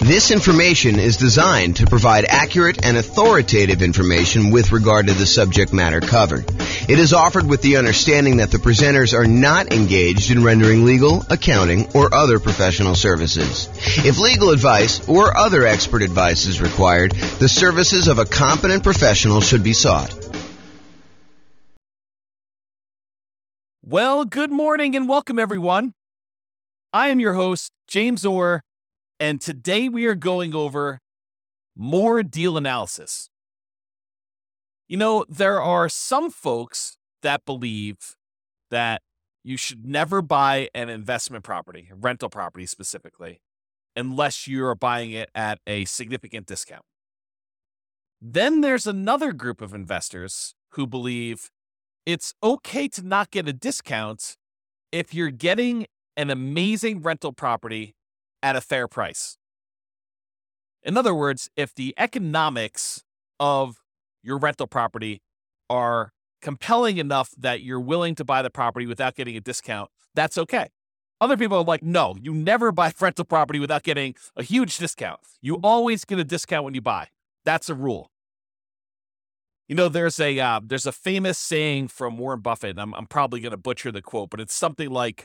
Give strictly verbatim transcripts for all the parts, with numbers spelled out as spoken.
This information is designed to provide accurate and authoritative information with regard to the subject matter covered. It is offered with the understanding that the presenters are not engaged in rendering legal, accounting, or other professional services. If legal advice or other expert advice is required, the services of a competent professional should be sought. Well, good morning and welcome, everyone. I am your host, James Orr, and today we are going over more deal analysis. You know, there are some folks that believe that you should never buy an investment property, a rental property specifically, unless you're buying it at a significant discount. Then there's another group of investors who believe it's okay to not get a discount if you're getting an amazing rental property at a fair price. In other words, if the economics of your rental property are compelling enough that you're willing to buy the property without getting a discount, that's okay. Other people are like, no, you never buy rental property without getting a huge discount. You always get a discount when you buy. That's a rule. You know, there's a uh, there's a famous saying from Warren Buffett, and I'm, I'm probably going to butcher the quote, but it's something like,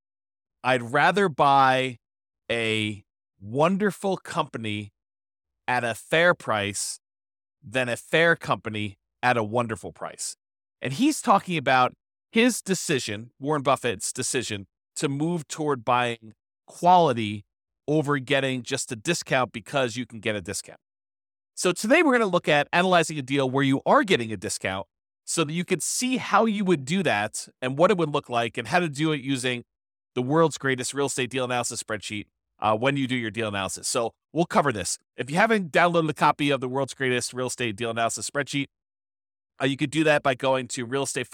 I'd rather buy a wonderful company at a fair price than a fair company at a wonderful price. And he's talking about his decision, Warren Buffett's decision, to move toward buying quality over getting just a discount because you can get a discount. So today we're going to look at analyzing a deal where you are getting a discount so that you could see how you would do that and what it would look like and how to do it using the world's greatest real estate deal analysis spreadsheet uh, when you do your deal analysis. So we'll cover this. If you haven't downloaded a copy of the world's greatest real estate deal analysis spreadsheet, uh, you could do that by going to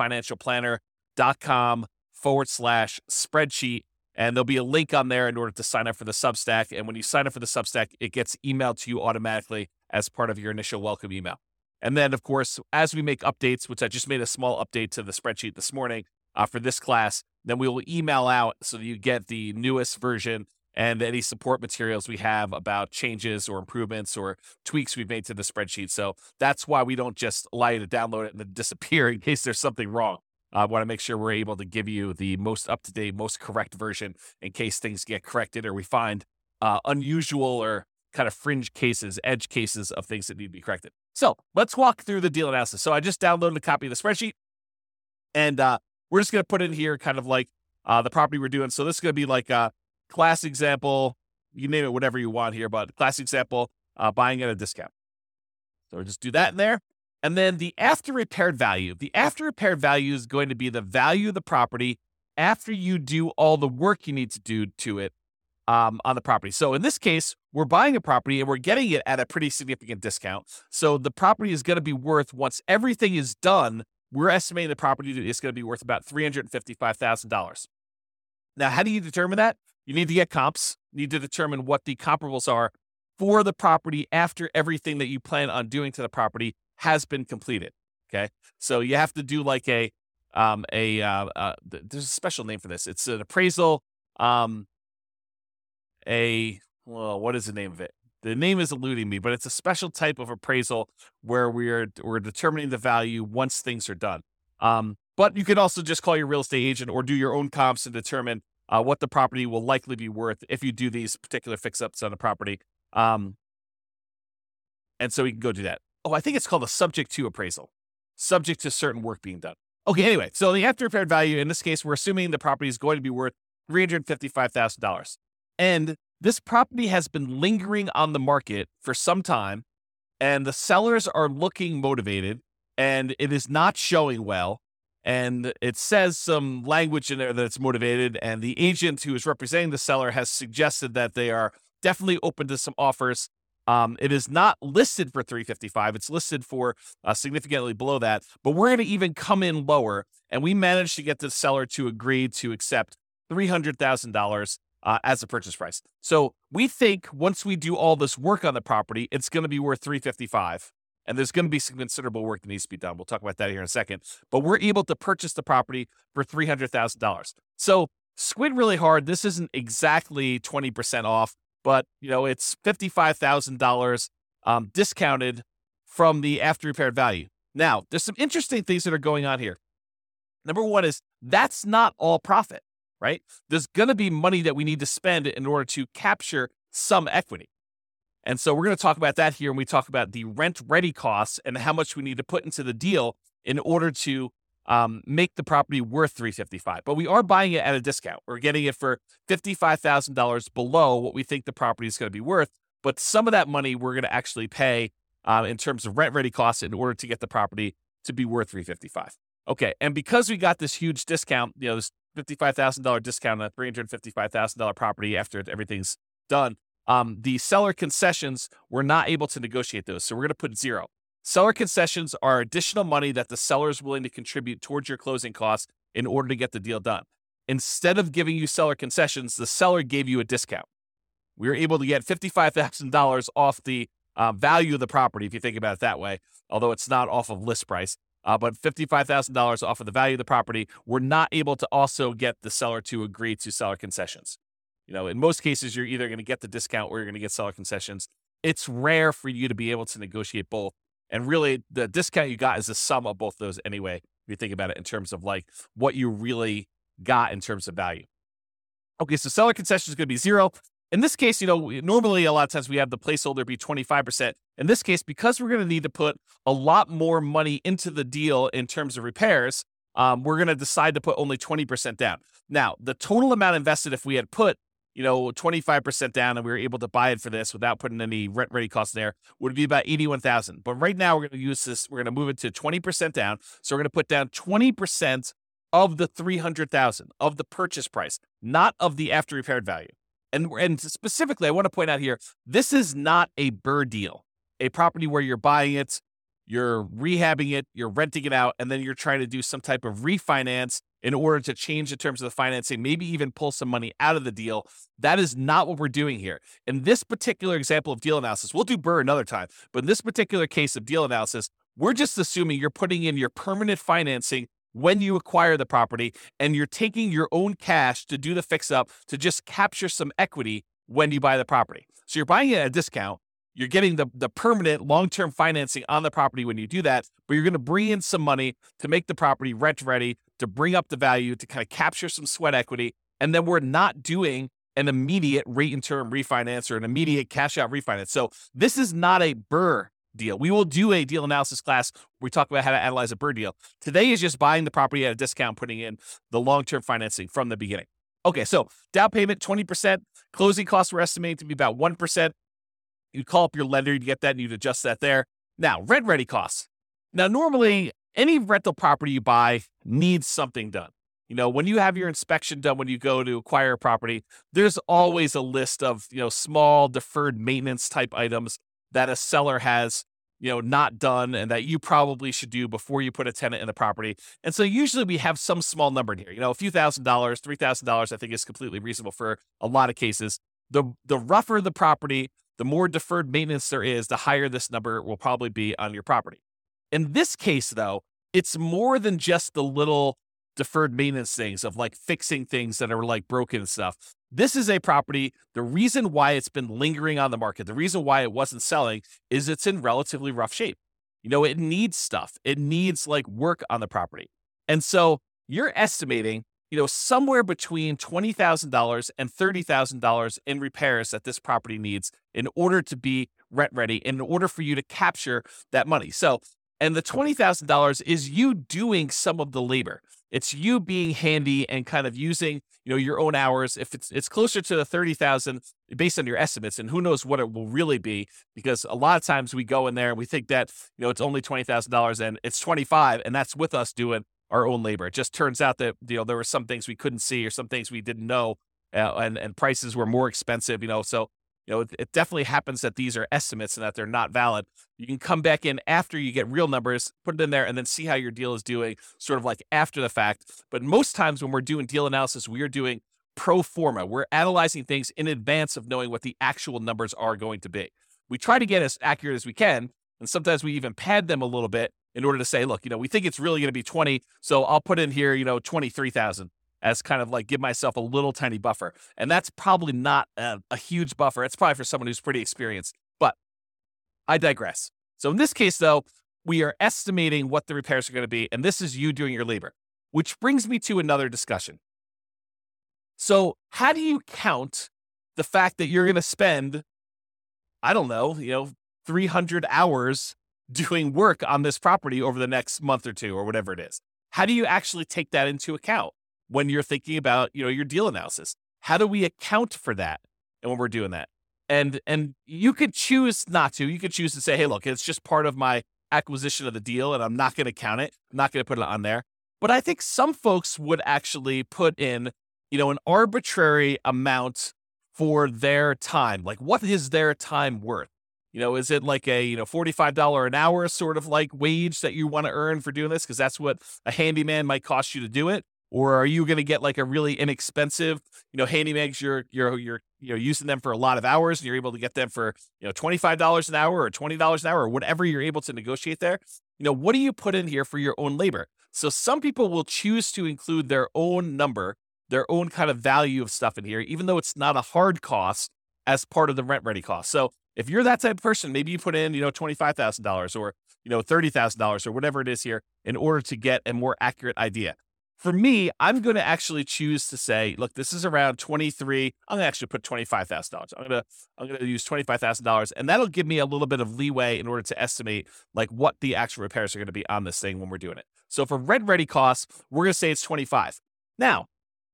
realestatefinancialplanner.com forward slash spreadsheet. And there'll be a link on there in order to sign up for the Substack. And when you sign up for the Substack, it gets emailed to you automatically as part of your initial welcome email. And then, of course, as we make updates, which I just made a small update to the spreadsheet this morning uh, for this class, then we will email out so that you get the newest version and any support materials we have about changes or improvements or tweaks we've made to the spreadsheet. So that's why we don't just allow you to download it and then disappear in case there's something wrong. I want to make sure we're able to give you the most up-to-date, most correct version in case things get corrected or we find uh, unusual or kind of fringe cases, edge cases of things that need to be corrected. So let's walk through the deal analysis. So I just downloaded a copy of the spreadsheet, and uh, we're just going to put in here kind of like uh, the property we're doing. So this is going to be like a class example, you name it, whatever you want here, but class example, uh, buying at a discount. So we'll just do that in there. And then the after repaired value. The after repaired value is going to be the value of the property after you do all the work you need to do to it um, on the property. So in this case, we're buying a property and we're getting it at a pretty significant discount. So the property is going to be worth, once everything is done, we're estimating the property is going to be worth about three hundred fifty-five thousand dollars. Now, how do you determine that? You need to get comps. You need to determine what the comparables are for the property after everything that you plan on doing to the property has been completed. Okay, so you have to do like a um, a uh, uh, there's a special name for this. It's an appraisal. Um, a well, what is the name of it? The name is eluding me, but it's a special type of appraisal where we're we're determining the value once things are done. Um, but you can also just call your real estate agent or do your own comps and determine uh, what the property will likely be worth if you do these particular fix-ups on the property. Um, and so we can go do that. Oh, I think it's called a subject to appraisal, subject to certain work being done. Okay, anyway, so the after repaired value, in this case, we're assuming the property is going to be worth three hundred fifty-five thousand dollars. And this property has been lingering on the market for some time, and the sellers are looking motivated, and it is not showing well. And it says some language in there that it's motivated, and the agent who is representing the seller has suggested that they are definitely open to some offers. Um, it is not listed for three hundred fifty-five thousand dollars. It's listed for uh, significantly below that, but we're going to even come in lower, and we managed to get the seller to agree to accept three hundred thousand dollars uh, as a purchase price. So we think once we do all this work on the property, it's going to be worth three hundred fifty-five thousand dollars. And there's going to be some considerable work that needs to be done. We'll talk about that here in a second. But we're able to purchase the property for three hundred thousand dollars. So squint really hard. This isn't exactly twenty percent off. but, you know, it's fifty-five thousand dollars um, discounted from the after repaired value. Now, there's some interesting things that are going on here. Number one is that's not all profit, right? There's going to be money that we need to spend in order to capture some equity. And so we're going to talk about that here when we talk about the rent ready costs and how much we need to put into the deal in order to um, make the property worth three hundred fifty-five thousand dollars. But we are buying it at a discount. We're getting it for fifty-five thousand dollars below what we think the property is going to be worth. But some of that money we're going to actually pay uh, in terms of rent ready costs in order to get the property to be worth three hundred fifty-five thousand dollars. Okay, and because we got this huge discount, you know, this fifty-five thousand dollars discount on a three hundred fifty-five thousand dollars property after everything's done, um, the seller concessions, we're not able to negotiate those. So we're going to put zero. Seller concessions are additional money that the seller is willing to contribute towards your closing costs in order to get the deal done. Instead of giving you seller concessions, the seller gave you a discount. We were able to get fifty-five thousand dollars off the uh, value of the property, if you think about it that way, although it's not off of list price. Uh, but fifty-five thousand dollars off of the value of the property, we're not able to also get the seller to agree to seller concessions. You know, in most cases, you're either going to get the discount or you're going to get seller concessions. It's rare for you to be able to negotiate both. And really, the discount you got is the sum of both those anyway, if you think about it in terms of like what you really got in terms of value. Okay, so seller concession is going to be zero. In this case, you know, normally a lot of times we have the placeholder be twenty-five percent. In this case, because we're going to need to put a lot more money into the deal in terms of repairs, um, we're going to decide to put only twenty percent down. Now, the total amount invested, if we had put, you know, twenty-five percent down and we were able to buy it for this without putting any rent ready costs there, would be about eighty-one thousand dollars. But right now we're going to use this, we're going to move it to twenty percent down. So we're going to put down twenty percent of the three hundred thousand dollars of the purchase price, not of the after repaired value. And, and specifically, I want to point out here, this is not a B R R R R deal, a property where you're buying it, you're rehabbing it, you're renting it out, and then you're trying to do some type of refinance in order to change the terms of the financing, maybe even pull some money out of the deal. That is not what we're doing here. In this particular example of deal analysis, we'll do B R R R R another time, but in this particular case of deal analysis, we're just assuming you're putting in your permanent financing when you acquire the property, and you're taking your own cash to do the fix up to just capture some equity when you buy the property. So you're buying it at a discount. You're getting the, the permanent long-term financing on the property when you do that, but you're going to bring in some money to make the property rent ready, to bring up the value, to kind of capture some sweat equity. And then we're not doing an immediate rate and term refinance or an immediate cash out refinance. So this is not a B R R R R deal. We will do a deal analysis class where we talk about how to analyze a B R R R R deal. Today is just buying the property at a discount, putting in the long-term financing from the beginning. Okay, so down payment, twenty percent. Closing costs we're estimating to be about one percent. You'd call up your lender, you'd get that, and you'd adjust that there. Now, rent ready costs. Now, normally, any rental property you buy needs something done. You know, when you have your inspection done, when you go to acquire a property, there's always a list of, you know, small deferred maintenance type items that a seller has, you know, not done and that you probably should do before you put a tenant in the property. And so usually we have some small number in here, you know, a few thousand dollars, three thousand dollars, I think is completely reasonable for a lot of cases. The, the rougher the property, the more deferred maintenance there is, the higher this number will probably be on your property. In this case, though, it's more than just the little deferred maintenance things of like fixing things that are like broken and stuff. This is a property. The reason why it's been lingering on the market, the reason why it wasn't selling is it's in relatively rough shape. You know, it needs stuff. It needs like work on the property. And so you're estimating, you know, somewhere between twenty thousand dollars and thirty thousand dollars in repairs that this property needs in order to be rent ready, in order for you to capture that money. So, and the twenty thousand dollars is you doing some of the labor. It's you being handy and kind of using, you know, your own hours. If it's it's closer to the thirty thousand based on your estimates, and who knows what it will really be, because a lot of times we go in there and we think that, you know, it's only twenty thousand dollars and it's twenty-five, and that's with us doing our own labor. It just turns out that, you know, there were some things we couldn't see or some things we didn't know, uh, and and prices were more expensive, you know. So, you know, it, it definitely happens that these are estimates and that they're not valid. You can come back in after you get real numbers, put it in there, and then see how your deal is doing sort of like after the fact. But most times when we're doing deal analysis, we are doing pro forma. We're analyzing things in advance of knowing what the actual numbers are going to be. We try to get as accurate as we can, and sometimes we even pad them a little bit in order to say, look, you know, we think it's really going to be twenty, so I'll put in here, you know, twenty-three thousand. as kind of like give myself a little tiny buffer. And that's probably not a, a huge buffer. It's probably for someone who's pretty experienced, but I digress. So in this case, though, we are estimating what the repairs are going to be, and this is you doing your labor, which brings me to another discussion. So how do you count the fact that you're going to spend, I don't know, you know, three hundred hours doing work on this property over the next month or two or whatever it is? How do you actually take that into account when you're thinking about, you know, your deal analysis? How do we account for that and when we're doing that? And and you could choose not to. You could choose to say, hey, look, it's just part of my acquisition of the deal and I'm not going to count it. I'm not going to put it on there. But I think some folks would actually put in, you know, an arbitrary amount for their time. Like, what is their time worth? You know, is it like a, you know, forty-five dollars an hour sort of like wage that you want to earn for doing this? Because that's what a handyman might cost you to do it. Or are you going to get like a really inexpensive, you know, handymans, you're, you're, you're, you know, using them for a lot of hours and you're able to get them for, you know, twenty-five dollars an hour or twenty dollars an hour or whatever you're able to negotiate there. You know, what do you put in here for your own labor? So some people will choose to include their own number, their own kind of value of stuff in here, even though it's not a hard cost as part of the rent ready cost. So if you're that type of person, maybe you put in, you know, twenty-five thousand dollars or, you know, thirty thousand dollars or whatever it is here in order to get a more accurate idea. For me, I'm going to actually choose to say, look, this is around twenty-three. I'm going to actually put twenty-five thousand dollars. I'm going to, I'm going to use twenty-five thousand dollars, and that'll give me a little bit of leeway in order to estimate like what the actual repairs are going to be on this thing when we're doing it. So for rent ready costs, we're going to say it's twenty-five. Now,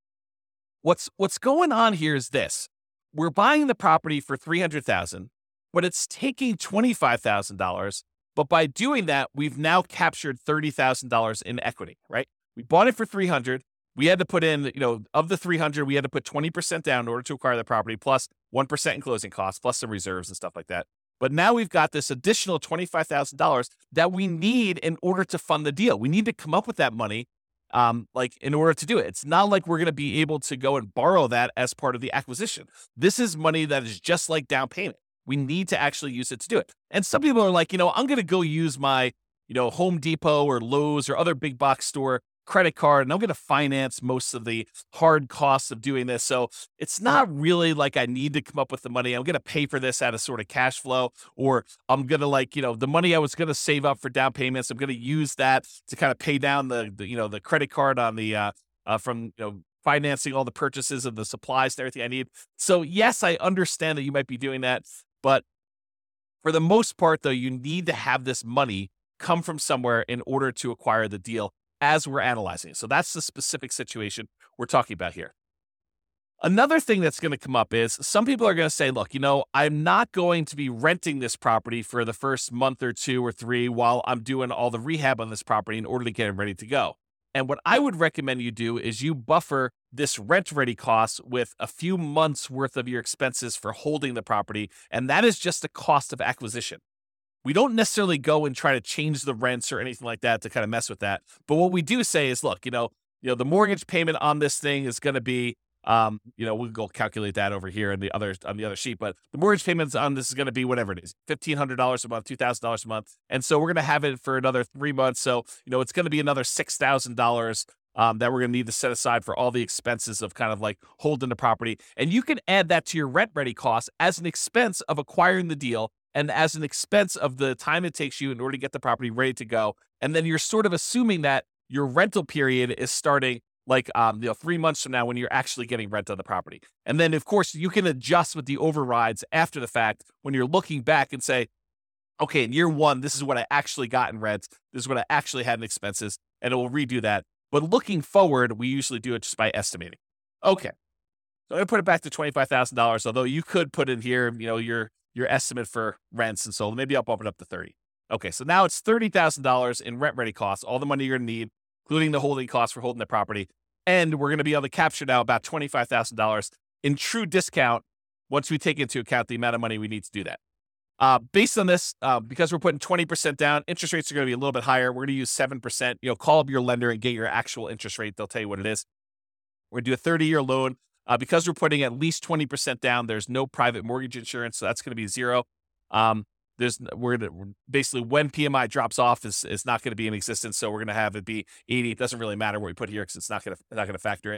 what's, what's going on here is this. We're buying the property for three hundred thousand dollars, but it's taking twenty-five thousand dollars. But by doing that, we've now captured thirty thousand dollars in equity, right? We bought it for three hundred. We had to put in, you know, of the three hundred, we had to put twenty percent down in order to acquire the property, plus one percent in closing costs, plus some reserves and stuff like that. But now we've got this additional twenty-five thousand dollars that we need in order to fund the deal. We need to come up with that money, um, like in order to do it. It's not like we're going to be able to go and borrow that as part of the acquisition. This is money that is just like down payment. We need to actually use it to do it. And some people are like, you know, I'm going to go use my, you know, Home Depot or Lowe's or other big box store credit card, and I'm going to finance most of the hard costs of doing this. So it's not really like I need to come up with the money. I'm going to pay for this out of sort of cash flow, or I'm going to like, you know, the money I was going to save up for down payments, I'm going to use that to kind of pay down the, the you know, the credit card on the, uh, uh, from, you know, financing all the purchases of the supplies and everything I need. So yes, I understand that you might be doing that, but for the most part though, you need to have this money come from somewhere in order to acquire the deal as we're analyzing. So that's the specific situation we're talking about here. Another thing that's going to come up is some people are going to say, look, you know, I'm not going to be renting this property for the first month or two or three while I'm doing all the rehab on this property in order to get it ready to go. And what I would recommend you do is you buffer this rent ready cost with a few months worth of your expenses for holding the property. And that is just the cost of acquisition. We don't necessarily go and try to change the rents or anything like that to kind of mess with that. But what we do say is, look, you know, you know, the mortgage payment on this thing is going to be, um, you know, we'll go calculate that over here on the other on the other sheet. But the mortgage payments on this is going to be whatever it is, fifteen hundred dollars a month, two thousand dollars a month. And so we're going to have it for another three months. So, you know, it's going to be another six thousand dollars um, that we're going to need to set aside for all the expenses of kind of like holding the property. And you can add that to your rent ready costs as an expense of acquiring the deal, and as an expense of the time it takes you in order to get the property ready to go. And then you're sort of assuming that your rental period is starting like um, you know, three months from now when you're actually getting rent on the property. And then, of course, you can adjust with the overrides after the fact when you're looking back and say, okay, in year one, this is what I actually got in rent. This is what I actually had in expenses, and it will redo that. But looking forward, we usually do it just by estimating. Okay, so I'm going to put it back to twenty-five thousand dollars, although you could put in here, you know, your your estimate for rents, and so maybe I'll bump it up to thirty. Okay, so now it's thirty thousand dollars in rent ready costs, all the money you're going to need, including the holding costs for holding the property. And we're going to be able to capture now about twenty-five thousand dollars in true discount once we take into account the amount of money we need to do that. Uh, based on this, uh, because we're putting twenty percent down, interest rates are going to be a little bit higher. We're going to use seven percent. You know, call up your lender and get your actual interest rate. They'll tell you what it is. We're going to do a thirty-year loan. Uh, because we're putting at least twenty percent down, there's no private mortgage insurance, so that's going to be zero. Um, there's we're, gonna, we're basically when P M I drops off is is not going to be in existence, so we're going to have it be eighty. It doesn't really matter what we put here because it's not going to not going to factor in.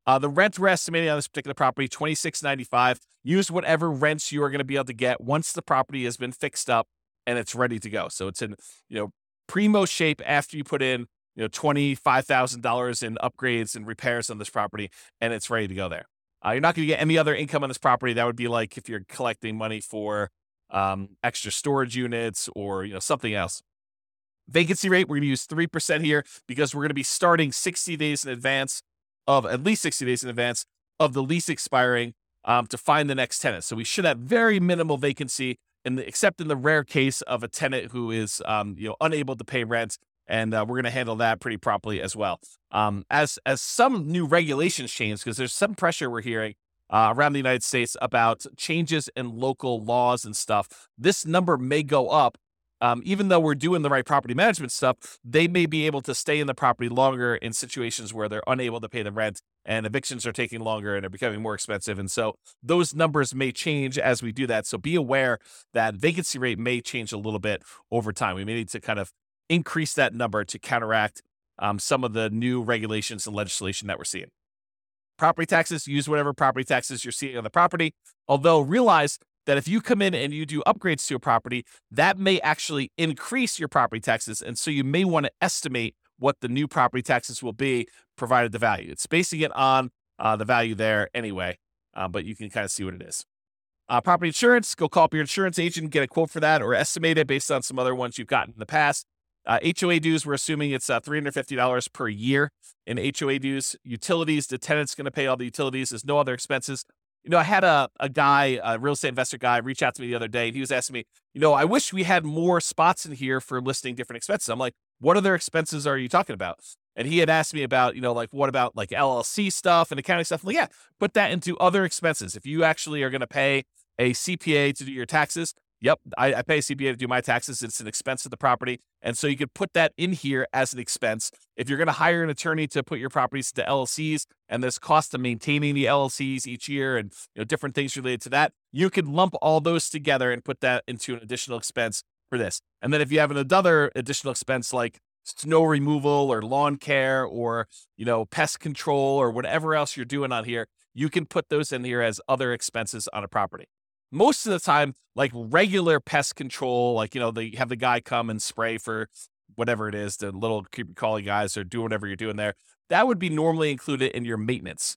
Uh, the rent we're estimating on this particular property, twenty-six ninety-five. Use whatever rents you are going to be able to get once the property has been fixed up and it's ready to go. So it's in, you know, primo shape after you put in, you know, twenty-five thousand dollars in upgrades and repairs on this property, and it's ready to go there. Uh, you're not going to get any other income on this property. That would be like if you're collecting money for um, extra storage units or, you know, something else. Vacancy rate, we're going to use three percent here because we're going to be starting sixty days in advance of, at least sixty days in advance of the lease expiring um, to find the next tenant. So we should have very minimal vacancy, in the, except in the rare case of a tenant who is um, you know, unable to pay rent. And uh, we're going to handle that pretty promptly as well. Um, as as some new regulations change, because there's some pressure we're hearing uh, around the United States about changes in local laws and stuff, this number may go up. Um, even though we're doing the right property management stuff, they may be able to stay in the property longer in situations where they're unable to pay the rent and evictions are taking longer and are becoming more expensive. And so those numbers may change as we do that. So be aware that vacancy rate may change a little bit over time. We may need to kind of increase that number to counteract um, some of the new regulations and legislation that we're seeing. Property taxes, use whatever property taxes you're seeing on the property, although realize that if you come in and you do upgrades to a property, that may actually increase your property taxes. And so you may want to estimate what the new property taxes will be, provided the value. It's basing it on uh, the value there anyway, uh, but you can kind of see what it is. Uh, property insurance, go call up your insurance agent, get a quote for that, or estimate it based on some other ones you've gotten in the past. Uh, H O A dues, we're assuming it's uh, three hundred fifty dollars per year in H O A dues. Utilities, the tenant's going to pay all the utilities. There's no other expenses. You know, I had a, a guy, a real estate investor guy, reach out to me the other day, and he was asking me, you know, I wish we had more spots in here for listing different expenses. I'm like, what other expenses are you talking about? And he had asked me about, you know, like, what about like L L C stuff and accounting stuff? I'm like, yeah, put that into other expenses. If you actually are going to pay a C P A to do your taxes, yep, I, I pay a C P A to do my taxes. It's an expense of the property. And so you could put that in here as an expense. If you're going to hire an attorney to put your properties to L L Cs and there's cost of maintaining the L L Cs each year and, you know, different things related to that, you could lump all those together and put that into an additional expense for this. And then if you have another additional expense like snow removal or lawn care or, you know, pest control or whatever else you're doing on here, you can put those in here as other expenses on a property. Most of the time, like regular pest control, like, you know, they have the guy come and spray for whatever it is, the little creepy crawly guys or do whatever you're doing there, that would be normally included in your maintenance.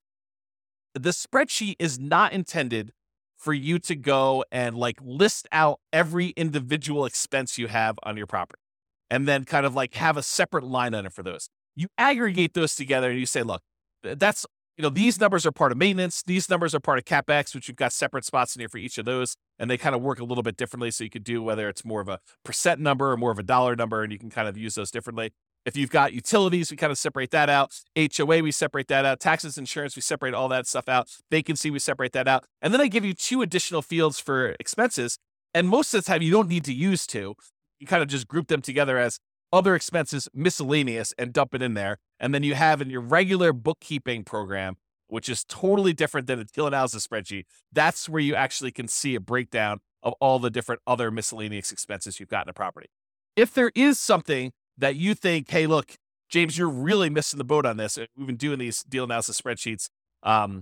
The spreadsheet is not intended for you to go and like list out every individual expense you have on your property and then kind of like have a separate line item for those. You aggregate those together and you say, look, that's, you know, these numbers are part of maintenance. These numbers are part of CapEx, which you've got separate spots in here for each of those. And they kind of work a little bit differently. So you could do whether it's more of a percent number or more of a dollar number, and you can kind of use those differently. If you've got utilities, we kind of separate that out. H O A, we separate that out. Taxes, insurance, we separate all that stuff out. Vacancy, we separate that out. And then I give you two additional fields for expenses. And most of the time, you don't need to use two. You kind of just group them together as other expenses, miscellaneous, and dump it in there. And then you have in your regular bookkeeping program, which is totally different than a deal analysis spreadsheet, that's where you actually can see a breakdown of all the different other miscellaneous expenses you've got in a property. If there is something that you think, hey, look, James, you're really missing the boat on this. We've been doing these deal analysis spreadsheets um,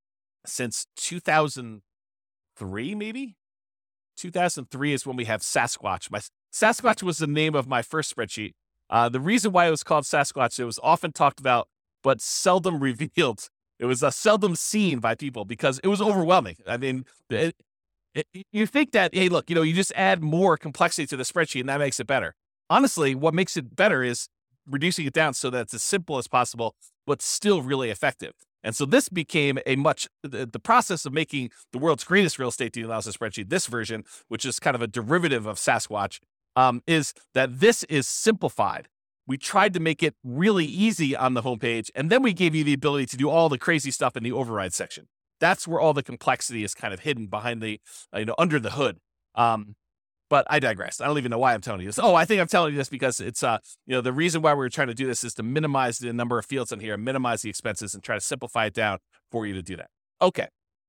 since two thousand three, maybe? two thousand three is when we have Sasquatch. My Sasquatch was the name of my first spreadsheet. Uh, the reason why it was called Sasquatch, it was often talked about, but seldom revealed. It was uh, seldom seen by people because it was overwhelming. I mean, it, it, you think that, hey, look, you know, you just add more complexity to the spreadsheet and that makes it better. Honestly, what makes it better is reducing it down so that it's as simple as possible, but still really effective. And so this became a much, the, the process of making the world's greatest real estate deal analysis spreadsheet, this version, which is kind of a derivative of Sasquatch, um, is that this is simplified. We tried to make it really easy on the homepage, and then we gave you the ability to do all the crazy stuff in the override section. That's where all the complexity is kind of hidden behind the, uh, you know, under the hood. Um, But I digress. I don't even know why I'm telling you this. Oh, I think I'm telling you this because it's, uh, you know, the reason why we're trying to do this is to minimize the number of fields in here, minimize the expenses, and try to simplify it down for you to do that. Okay.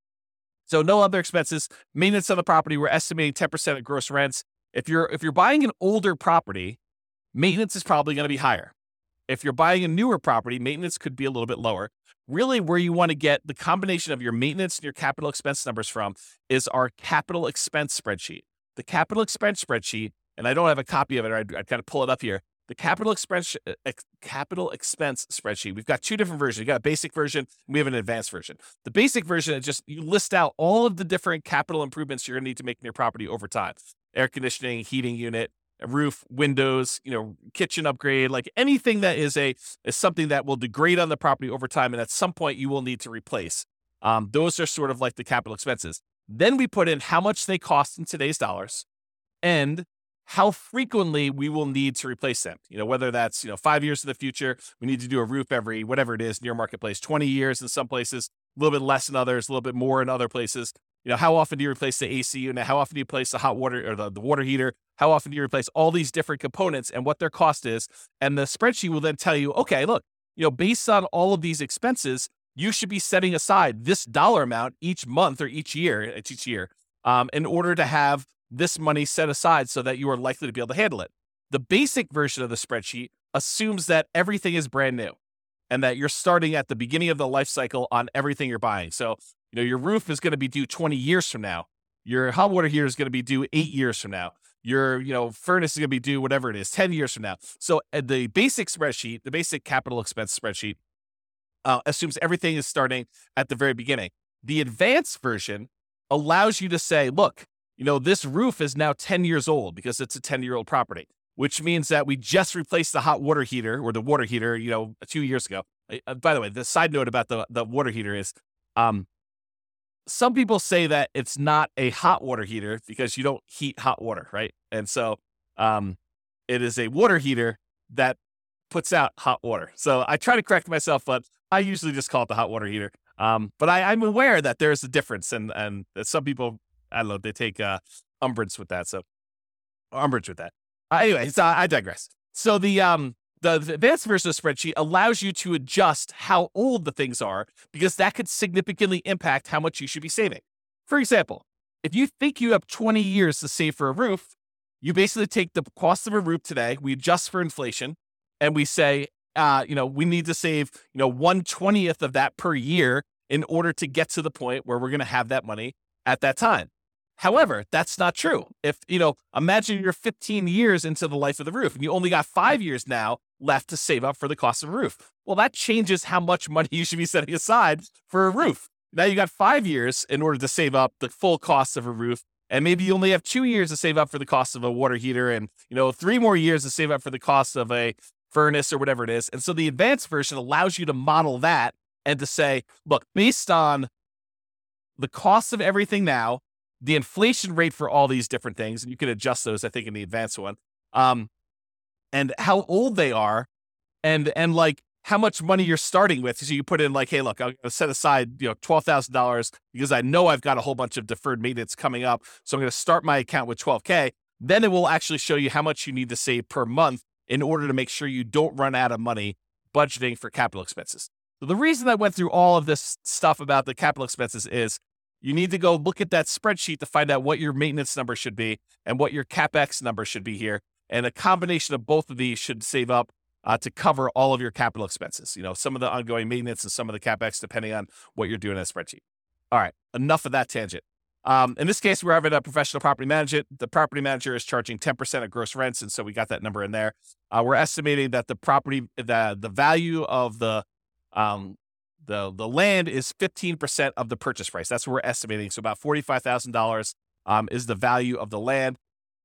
So no other expenses. Maintenance on the property, we're estimating ten percent of gross rents. If you're if you're buying an older property, maintenance is probably going to be higher. If you're buying a newer property, maintenance could be a little bit lower. Really, where you want to get the combination of your maintenance and your capital expense numbers from is our capital expense spreadsheet. The capital expense spreadsheet, and I don't have a copy of it, or I'd, I'd kind of pull it up here. The capital expense ex, capital expense spreadsheet. We've got two different versions. We got a basic version, and we have an advanced version. The basic version is just you list out all of the different capital improvements you're going to need to make in your property over time: air conditioning, heating unit, a roof, windows, you know, kitchen upgrade, like anything that is a is something that will degrade on the property over time, and at some point you will need to replace. Um, those are sort of like the capital expenses. Then we put in how much they cost in today's dollars, and how frequently we will need to replace them. You know, whether that's, you know, five years in the future, we need to do a roof every, whatever it is, near marketplace, twenty years in some places, a little bit less in others, a little bit more in other places. You know, how often do you replace the A C unit? How often do you replace the hot water or the, the water heater? How often do you replace all these different components and what their cost is? And the spreadsheet will then tell you, okay, look, you know, based on all of these expenses, you should be setting aside this dollar amount each month or each year, it's each year, um, in order to have this money set aside so that you are likely to be able to handle it. The basic version of the spreadsheet assumes that everything is brand new and that you're starting at the beginning of the life cycle on everything you're buying. So, you know, your roof is going to be due twenty years from now. Your hot water heater is going to be due eight years from now. Your, you know, furnace is going to be due whatever it is, ten years from now. So uh, the basic spreadsheet, the basic capital expense spreadsheet, uh, assumes everything is starting at the very beginning. The advanced version allows you to say, look, you know, this roof is now ten years old because it's a ten-year-old property, which means that we just replaced the hot water heater or the water heater, you know, two years ago. Uh, by the way, the side note about the, the water heater is um, some people say that it's not a hot water heater because you don't heat hot water, right? And so um, it is a water heater that puts out hot water. So I try to correct myself, but I usually just call it the hot water heater. Um, but I, I'm aware that there's a difference, and and that some people, I don't know, they take uh, umbrage with that. So umbrage with that. Uh, anyway, so I digress. So the um the, the advanced version of the spreadsheet allows you to adjust how old the things are because that could significantly impact how much you should be saving. For example, if you think you have twenty years to save for a roof, you basically take the cost of a roof today, we adjust for inflation, and we say, uh, you know, we need to save, you know, one twentieth of that per year in order to get to the point where we're going to have that money at that time. However, that's not true. If, you know, imagine you're fifteen years into the life of the roof and you only got five years now left to save up for the cost of a roof. Well, that changes how much money you should be setting aside for a roof. Now you got five years in order to save up the full cost of a roof. And maybe you only have two years to save up for the cost of a water heater and, you know, three more years to save up for the cost of a furnace or whatever it is. And so the advanced version allows you to model that and to say, look, based on the cost of everything now, the inflation rate for all these different things, and you can adjust those, I think, in the advanced one, um, and how old they are, and and like how much money you're starting with. So you put in like, hey, look, I'm going to set aside, you know, twelve thousand dollars because I know I've got a whole bunch of deferred maintenance coming up. So I'm going to start my account with twelve K. Then it will actually show you how much you need to save per month in order to make sure you don't run out of money budgeting for capital expenses. So the reason I went through all of this stuff about the capital expenses is you need to go look at that spreadsheet to find out what your maintenance number should be and what your CapEx number should be here. And a combination of both of these should save up uh, to cover all of your capital expenses. You know, some of the ongoing maintenance and some of the CapEx, depending on what you're doing in a spreadsheet. All right, enough of that tangent. Um, in this case, we're having a professional property manager. The property manager is charging ten percent of gross rents, and so we got that number in there. Uh, we're estimating that the property, the the value of the um, the the land is fifteen percent of the purchase price. That's what we're estimating. So about forty-five thousand dollars um, is the value of the land.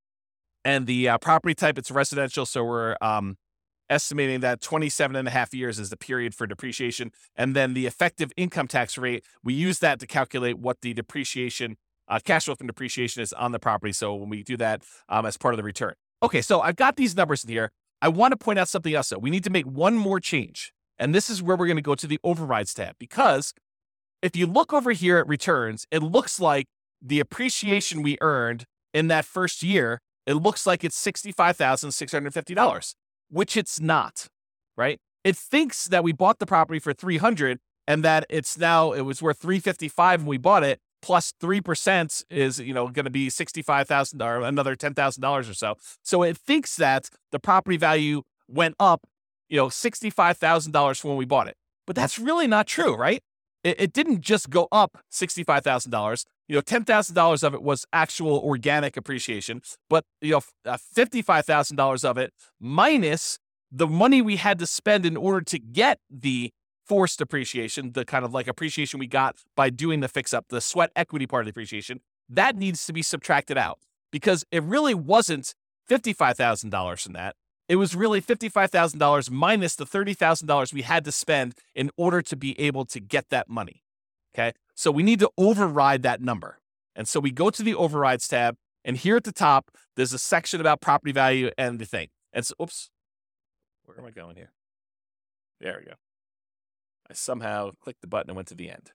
And the uh, property type, it's residential. So we're um, estimating that twenty-seven and a half years is the period for depreciation. And then the effective income tax rate, we use that to calculate what the depreciation, uh, cash flow from depreciation is on the property. So when we do that um, as part of the return. Okay, so I've got these numbers in here. I want to point out something else, though. We need to make one more change. And this is where we're going to go to the overrides tab, because if you look over here at returns, it looks like the appreciation we earned in that first year, it looks like it's sixty-five thousand six hundred fifty dollars, which it's not, right? It thinks that we bought the property for three hundred dollars and that it's now, it was worth three hundred fifty-five dollars when we bought it, plus three percent is, you know, going to be sixty-five thousand dollars, another ten thousand dollars or so. So it thinks that the property value went up you know, sixty-five thousand dollars from when we bought it. But that's really not true, right? It, it didn't just go up sixty-five thousand dollars. You know, ten thousand dollars of it was actual organic appreciation, but, you know, uh, fifty-five thousand dollars of it minus the money we had to spend in order to get the forced appreciation, the kind of like appreciation we got by doing the fix up, the sweat equity part of the appreciation, that needs to be subtracted out because it really wasn't fifty-five thousand dollars from that. It was really fifty-five thousand dollars minus the thirty thousand dollars we had to spend in order to be able to get that money. Okay. So we need to override that number. And so we go to the overrides tab, and here at the top, there's a section about property value and the thing. And so, oops, where am I going here? There we go. I somehow clicked the button and went to the end.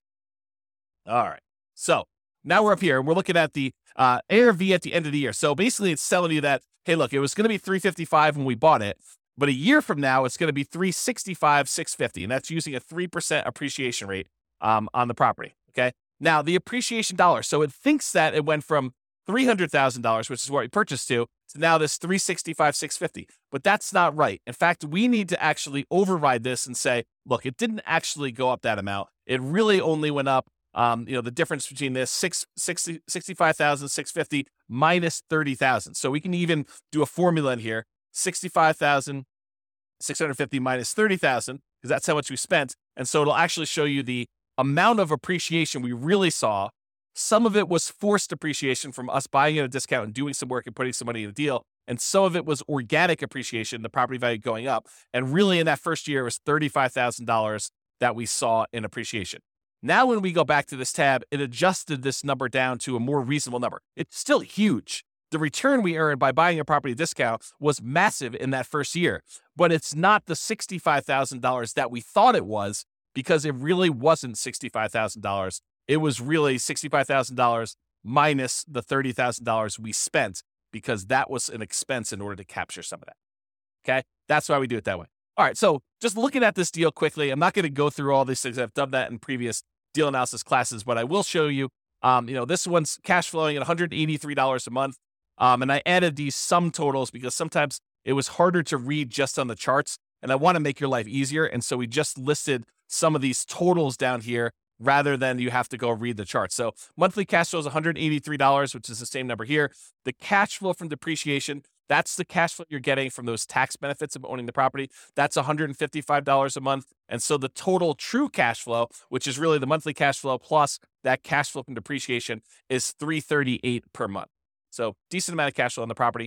All right. So now we're up here and we're looking at the uh, A R V at the end of the year. So basically it's telling you that, hey, look, it was going to be three fifty-five when we bought it, but a year from now, it's going to be three sixty-five, six fifty. And that's using a three percent appreciation rate um, on the property. Okay. Now the appreciation dollar. So it thinks that it went from three hundred thousand dollars, which is what we purchased to, to now this three sixty-five, six fifty. But that's not right. In fact, we need to actually override this and say, look, it didn't actually go up that amount. It really only went up, um, you know, the difference between this six, sixty, sixty-five thousand, six fifty minus thirty thousand. So we can even do a formula in here, sixty-five thousand, six hundred fifty minus thirty thousand, because that's how much we spent. And so it'll actually show you the amount of appreciation we really saw. Some of it was forced appreciation from us buying at a discount and doing some work and putting some money in the deal. And some of it was organic appreciation, the property value going up. And really in that first year, it was thirty-five thousand dollars that we saw in appreciation. Now, when we go back to this tab, it adjusted this number down to a more reasonable number. It's still huge. The return we earned by buying a property discount was massive in that first year, but it's not the sixty-five thousand dollars that we thought it was because it really wasn't sixty-five thousand dollars. It was really sixty-five thousand dollars minus the thirty thousand dollars we spent because that was an expense in order to capture some of that. Okay, that's why we do it that way. All right, so just looking at this deal quickly, I'm not going to go through all these things. I've done that in previous deal analysis classes, but I will show you, um, you know, this one's cash flowing at one hundred eighty-three dollars a month. Um, and I added these sum totals because sometimes it was harder to read just on the charts, and I want to make your life easier. And so we just listed some of these totals down here rather than you have to go read the charts. So monthly cash flow is one hundred eighty-three dollars, which is the same number here. The cash flow from depreciation, that's the cash flow you're getting from those tax benefits of owning the property. That's one hundred fifty-five dollars a month. And so the total true cash flow, which is really the monthly cash flow plus that cash flow from depreciation, is three hundred thirty-eight dollars per month. So decent amount of cash flow on the property.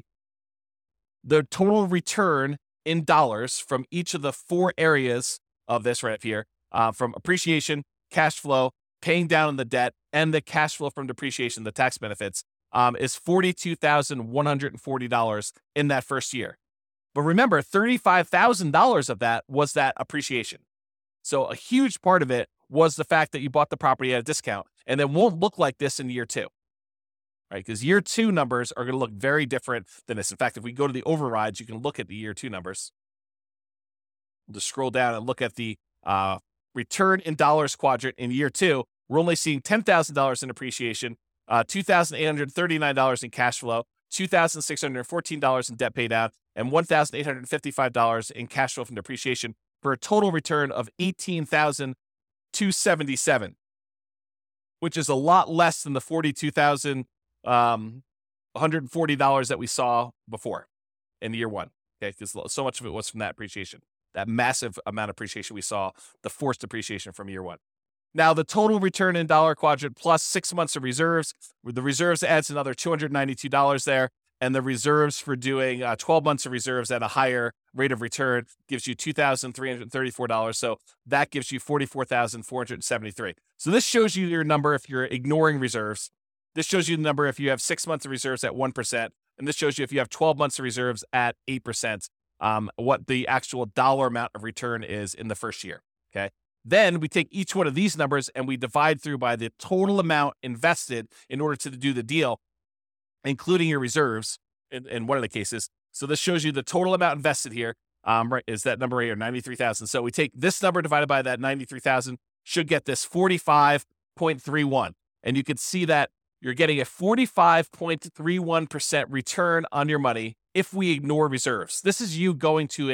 The total return in dollars from each of the four areas of this right up here, uh, from appreciation, cash flow, paying down on the debt, and the cash flow from depreciation, the tax benefits, um, is forty-two thousand one hundred forty dollars in that first year. But remember, thirty-five thousand dollars of that was that appreciation. So a huge part of it was the fact that you bought the property at a discount, and it won't look like this in year two, right? Because year two numbers are going to look very different than this. In fact, if we go to the overrides, you can look at the year two numbers. We'll just scroll down and look at the uh, return in dollars quadrant in year two. We're only seeing ten thousand dollars in appreciation, uh, two thousand eight hundred thirty-nine dollars in cash flow, two thousand six hundred fourteen dollars in debt pay down, and one thousand eight hundred fifty-five dollars in cash flow from depreciation for a total return of eighteen thousand two hundred seventy-seven dollars, which is a lot less than the forty-two thousand one hundred forty dollars that we saw before in year one. Okay, because so much of it was from that appreciation, that massive amount of appreciation we saw, the forced appreciation from year one. Now, the total return in dollar quadrant plus six months of reserves, the reserves adds another two hundred ninety-two dollars there, and the reserves for doing uh, twelve months of reserves at a higher rate of return gives you two thousand three hundred thirty-four dollars. So that gives you forty-four thousand four hundred seventy-three dollars. So this shows you your number if you're ignoring reserves. This shows you the number if you have six months of reserves at one percent. And this shows you if you have twelve months of reserves at eight percent, um, what the actual dollar amount of return is in the first year. Okay. Then we take each one of these numbers and we divide through by the total amount invested in order to do the deal, including your reserves in, in one of the cases. So this shows you the total amount invested here, um, right, is that number right here, ninety-three thousand. So we take this number divided by that ninety-three thousand, should get this forty-five point three one. And you can see that you're getting a forty-five point three one percent return on your money if we ignore reserves. This is you going to a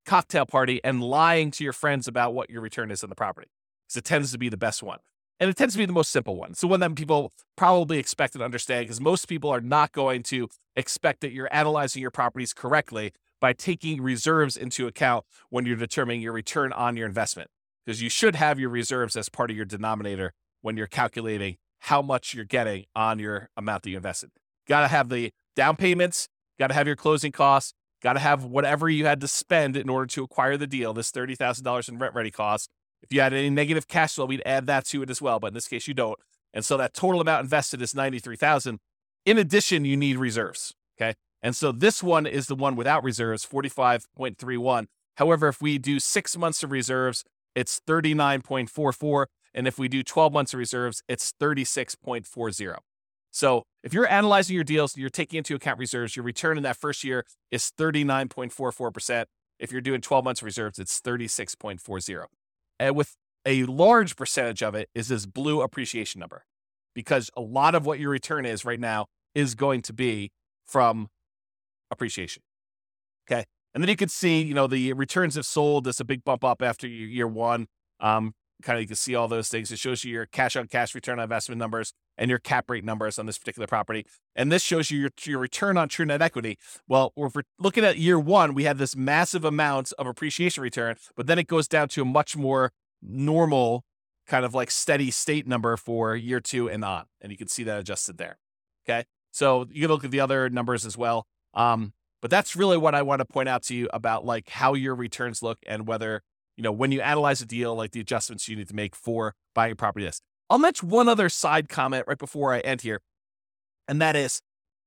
cocktail party and lying to your friends about what your return is on the property, because it tends to be the best one. And it tends to be the most simple one. It's the one that people probably expect and understand, because most people are not going to expect that you're analyzing your properties correctly by taking reserves into account when you're determining your return on your investment, because you should have your reserves as part of your denominator when you're calculating how much you're getting on your amount that you invested. Got to have the down payments, got to have your closing costs, got to have whatever you had to spend in order to acquire the deal, this thirty thousand dollars in rent ready costs. If you had any negative cash flow, we'd add that to it as well, but in this case you don't. And so that total amount invested is ninety-three thousand dollars. In addition, you need reserves, okay? And so this one is the one without reserves, forty-five point three one. However, if we do six months of reserves, it's thirty-nine point four four. And if we do twelve months of reserves, it's thirty-six point four zero. So if you're analyzing your deals, you're taking into account reserves, your return in that first year is thirty-nine point four four percent. If you're doing twelve months of reserves, it's thirty-six point four zero. And with a large percentage of it is this blue appreciation number, because a lot of what your return is right now is going to be from appreciation. Okay. And then you can see, you know, the returns have sold. There's a big bump up after year one. Um, kind of, you can see all those things. It shows you your cash on cash return on investment numbers and your cap rate numbers on this particular property. And this shows you your, your return on true net equity. Well, if we're looking at year one, we had this massive amount of appreciation return, but then it goes down to a much more normal kind of like steady state number for year two and on. And you can see that adjusted there. Okay. So you can look at the other numbers as well. Um, but that's really what I want to point out to you about like how your returns look and whether, you know, when you analyze a deal, like the adjustments you need to make for buying a property. This. I'll mention one other side comment right before I end here. And that is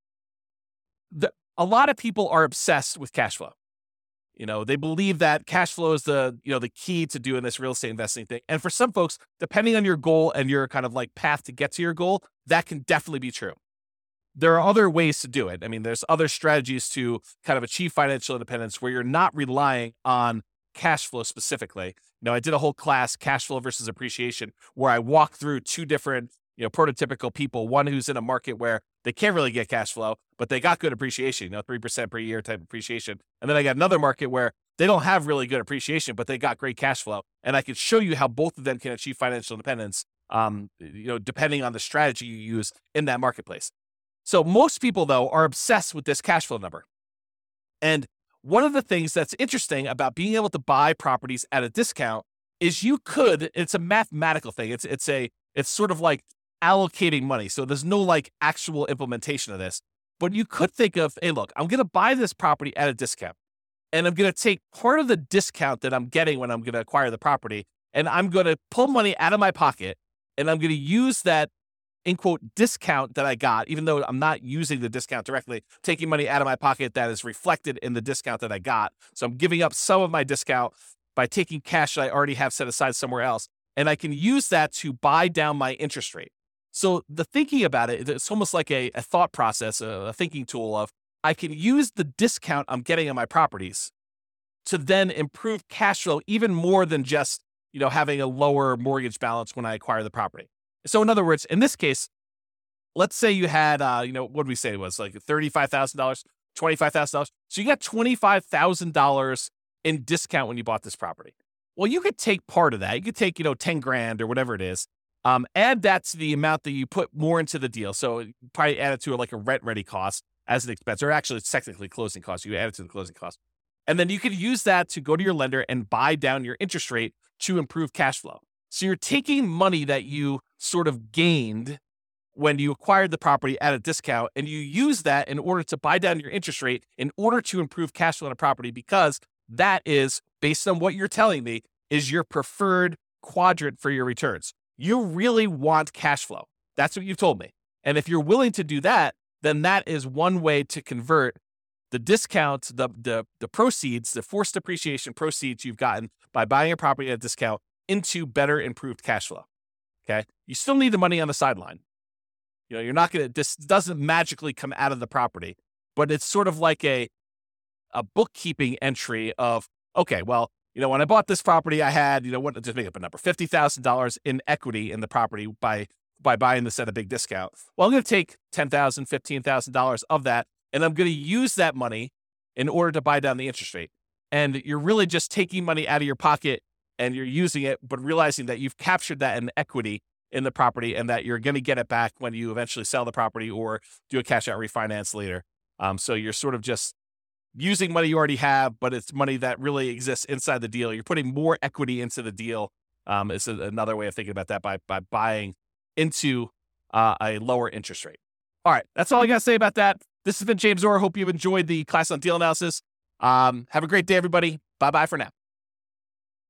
the, a lot of people are obsessed with cash flow. You know, they believe that cash flow is the, you know, the key to doing this real estate investing thing. And for some folks, depending on your goal and your kind of like path to get to your goal, that can definitely be true. There are other ways to do it. I mean, there's other strategies to kind of achieve financial independence where you're not relying on cash flow specifically. You know, I did a whole class, cash flow versus appreciation, where I walked through two different, you know, prototypical people. One who's in a market where they can't really get cash flow, but they got good appreciation, you know, three percent per year type appreciation. And then I got another market where they don't have really good appreciation, but they got great cash flow. And I could show you how both of them can achieve financial independence, um, you know, depending on the strategy you use in that marketplace. So most people, though, are obsessed with this cash flow number. And one of the things that's interesting about being able to buy properties at a discount is you could, it's a mathematical thing. It's, it's a, it's sort of like allocating money. So there's no like actual implementation of this, but you could think of, hey, look, I'm going to buy this property at a discount and I'm going to take part of the discount that I'm getting when I'm going to acquire the property. And I'm going to pull money out of my pocket and I'm going to use that in quote discount that I got, even though I'm not using the discount directly, taking money out of my pocket that is reflected in the discount that I got. So I'm giving up some of my discount by taking cash that I already have set aside somewhere else. And I can use that to buy down my interest rate. So the thinking about it, it's almost like a, a thought process, a, a thinking tool of I can use the discount I'm getting on my properties to then improve cash flow even more than just, you know, having a lower mortgage balance when I acquire the property. So in other words, in this case, let's say you had, uh, you know, what did we say it was like thirty-five thousand dollars, twenty-five thousand dollars. So you got twenty-five thousand dollars in discount when you bought this property. Well, you could take part of that. You could take, you know, ten grand or whatever it is. Um, add that to the amount that you put more into the deal. So probably add it to like a rent ready cost as an expense, or actually it's technically closing cost. You add it to the closing cost. And then you could use that to go to your lender and buy down your interest rate to improve cash flow. So you're taking money that you sort of gained when you acquired the property at a discount, and you use that in order to buy down your interest rate in order to improve cash flow on a property, because that is, based on what you're telling me, is your preferred quadrant for your returns. You really want cash flow. That's what you've told me. And if you're willing to do that, then that is one way to convert the discount, the, the, the proceeds, the forced appreciation proceeds you've gotten by buying a property at a discount into better improved cash flow. Okay. You still need the money on the sideline. You know, you're not going to, this doesn't magically come out of the property, but it's sort of like a, a bookkeeping entry of, okay, well, you know, when I bought this property, I had, you know, what, just make up a number, fifty thousand dollars in equity in the property by, by buying this at a big discount. Well, I'm going to take ten thousand dollars, fifteen thousand dollars of that, and I'm going to use that money in order to buy down the interest rate. and you're really just taking money out of your pocket and you're using it, but realizing that you've captured that in equity in the property and that you're going to get it back when you eventually sell the property or do a cash out refinance later. Um, so you're sort of just using money you already have, but it's money that really exists inside the deal. You're putting more equity into the deal. Um, it's a, another way of thinking about that by, by buying into uh, a lower interest rate. All right. That's all I got to say about that. This has been James Orr. Hope you've enjoyed the class on deal analysis. Um, have a great day, everybody. Bye-bye for now.